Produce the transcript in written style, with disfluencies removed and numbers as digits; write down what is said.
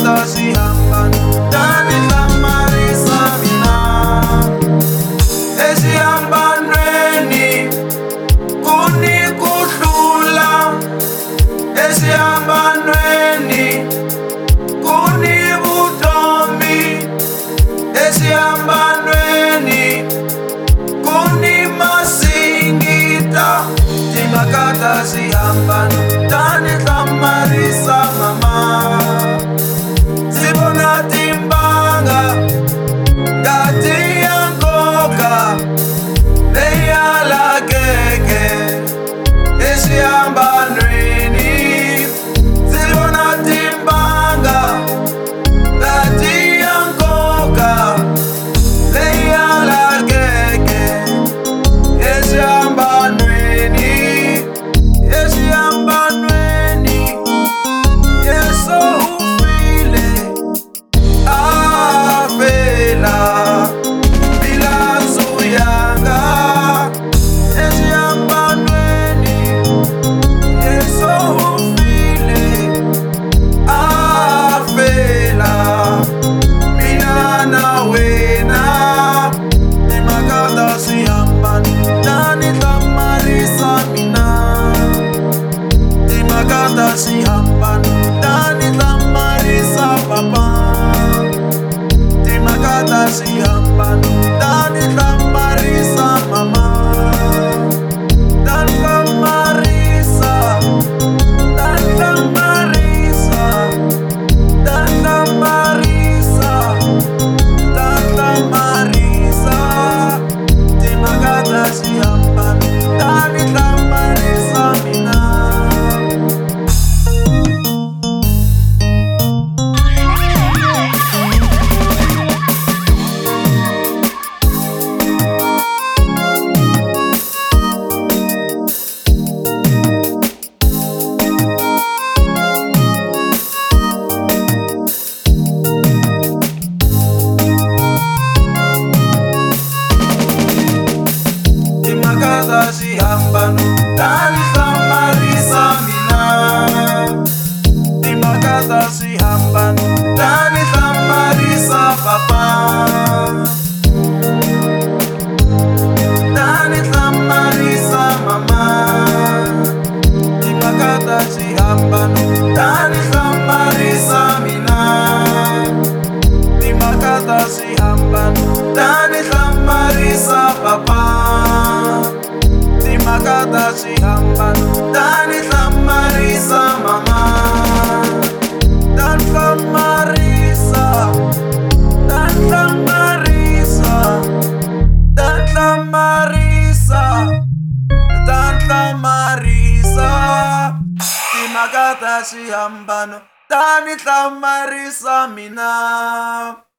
Timakata sihambano tani hlamarisa mina. Esihambanweni kuni kuhlula, esihambanweni kuni vutomi, esihambanweni kuni masingita. Timakata sihambano tani hlamarisa mama. Sibona timbanga ngati ya nkoka leya lakeke esihambanweni. Sibona timbanga ngati ya nkoka leya lakeke esihambanweni. Esihambanweni Yesu ufile afela bilanzu yanga. Esihambanweni Yesu ufile afela mina na wena. Timakata sihambano tani hlamarisa mina. Timakata sihambano tani hlamarisa papa. Timakata sihambano tani hlamarisa mama. Tani hlamarisa, tani hlamarisa, tani hlamarisa, tani hlamarisa. Timakata sihambano tani hlamarisa mina. Timakata sihambano tani hlamarisa mina. Timakata sihambano tani hlamarisa papa. Tani hlamarisa mama. Timakata sihambano tani hlamarisa mina. Timakata sihambano tani hlamarisa papa. Timakata sihambano tani hlamarisa mama. Tani hlamarisa, tani hlamarisa, tani hlamarisa, tani hlamarisa. Timakata sihambano tani hlamarisa mina.